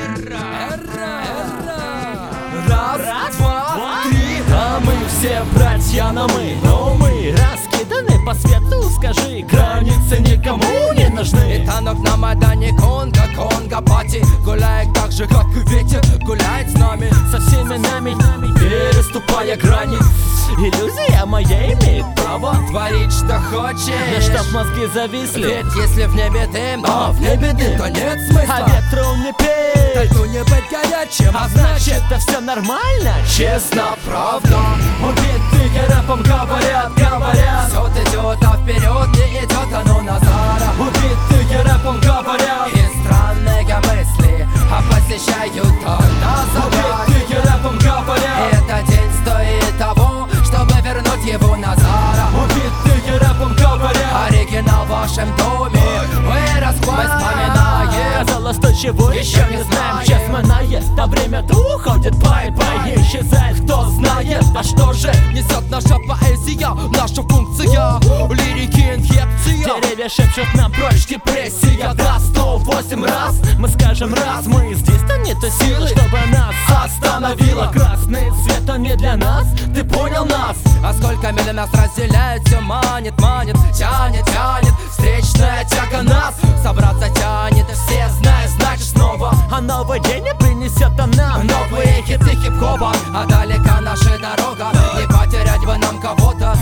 Раз, два, три. Да мы все братья, но мы раскиданы по свету. Скажи, границы никому не нужны. И танок на Майдане Конго, Конго-пати гуляет так же, как и ветер гуляет с нами. Со всеми нами, переступая грани. Иллюзия моя имеет право творить, что хочешь, да чтоб мозги зависли. Ведь если в небе дым, в небе дым, то нет смысла. А ветру не петь, Тальту не быть горячим, а значит это все нормально. честно, правда. Убитые рэпом говорят. Все идет, а вперед не идет оно Назара. Убитые рэпом говорят. И странные мысли посещают Назара. Убитые рэпом говорят. И этот день стоит того, чтобы вернуть его Назара. Убитые рэпом говорят. Оригинал в вашем доме вы вспоминаем. Казалось, то чего еще не знаем. Час минает, а время-то уходит. Бай-бай, исчезает, кто знает. А что же несет наша поэзия, наша функция, лирики инфекция. деревья шепчут нам прочь депрессия. Да, 108 раз мы скажем раз. Мы здесь-то нету силы, чтобы нас остановило. Красный свет, он не для нас, ты понял нас? А сколько миль нас разделяет, все манит, тянет встречная тяга нас. Собраться тянет, и все знают, значит снова. А новый день не принесет он нам новые хиты хип-хопа. А далека наша дорога, не потерять бы нам кого-то.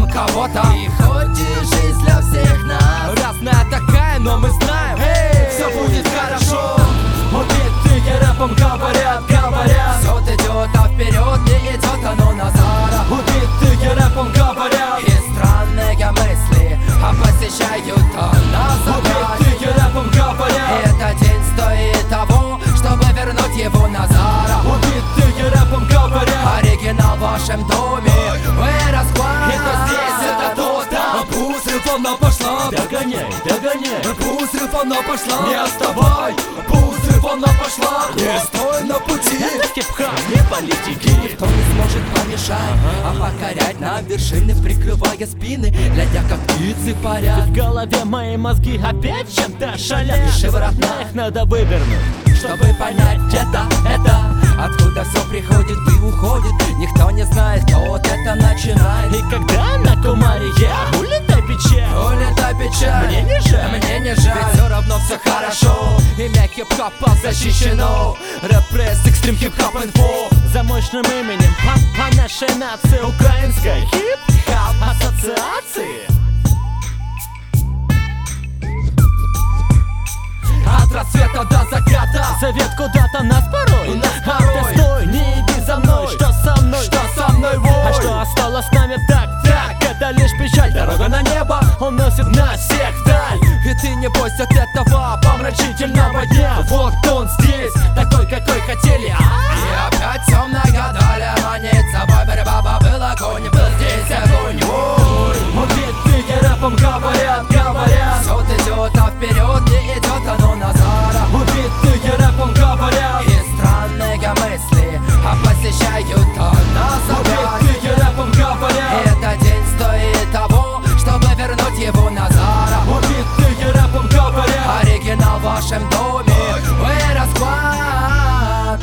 И хоть и жизнь для всех нас разная такая, но мы знаем, все будет хорошо. Убитые рэпом говорят. Все идет, а вперед не идет оно Назара. Убитые рэпом говорят. И странные мысли посещают Назара. Убитые рэпом говорят. И этот день стоит того, чтобы вернуть его Назара. Убитые рэпом говорят. Оригинал в вашем доме вы расклад. Это здесь, это то, там. Пусть волна пошла. Догоняй. Пусть волна пошла. Не отставай. Пусть волна пошла. Не стой на пути. Это хип-хоп, не политики. Никто не сможет помешать, покорять нам вершины, прикрывая спины, глядя как птицы парят. В голове мои мозги опять чем-то шалят. Шевротных надо вывернуть, чтобы понять это. Откуда все приходит и уходит, никто не знает, кто вот это начинает. И когда на кумаре я улетай печаль, мне не жаль, ведь все равно все хорошо. Имя хип-хопа защищено. Рэп-пресс, экстрим хип-хоп инфо. за мощным именем по нашей нации украинской хип-хоп ассоциации. От рассвета до заката Совет куда-то нас порой. А ты стой, не иди за мной. Что со мной, вой? А что осталось с нами так, это лишь печаль. Дорога на небо уносит нас всех вдаль. И ты не бойся от этого помрачительного дня. Вот он здесь, такой, какой хотели. И опять темная даль манит собой борьба. Был огонь, был здесь огонь. Убитые рэпом говорят. Все идет, а вперед не идет оно Назара. Убитые рэпом говорят. И странные мысли посещают Назара. Убитые рэпом говорят. И этот день стоит того, чтобы вернуть его Назара. Убитые рэпом говорят. Оригинал в вашем доме вы расклад.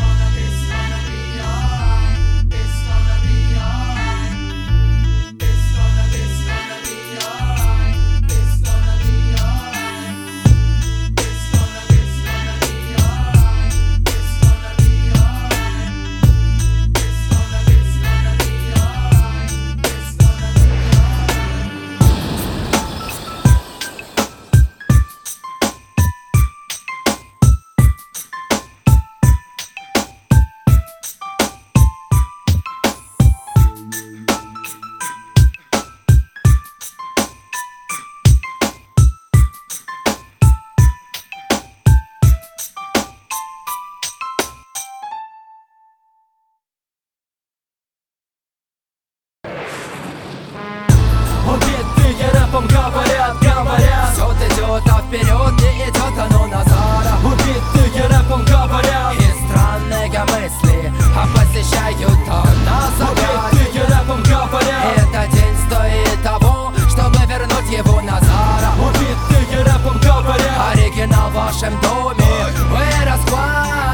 Убитые рэпом говорят. Все идет, а вперед не идет оно Назара. Убитые рэпом говорят. И странные мысли посещают Назара. Убитые рэпом говорят. И этот день стоит того, чтобы вернуть его Назара. Убитые рэпом говорят. Оригинал в вашем доме вы расклад.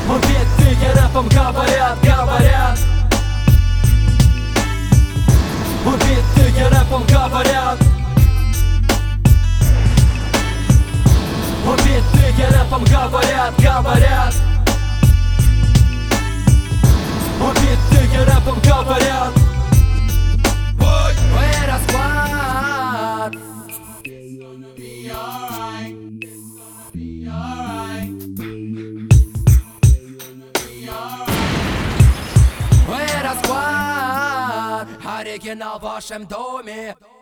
Убитые рэпом говорят, говорят. Убитые рэпом говорят. Убитые рэпом говорят, говорят. Убитые рэпом говорят. Ой, расклад. Ой, расклад. Оригинал в вашем доме.